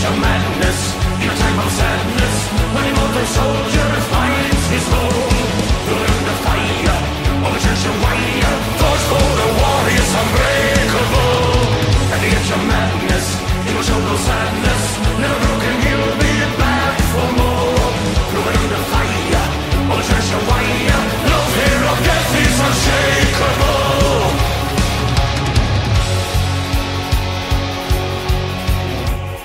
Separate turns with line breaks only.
of madness, in a time of sadness, when immortal soldiers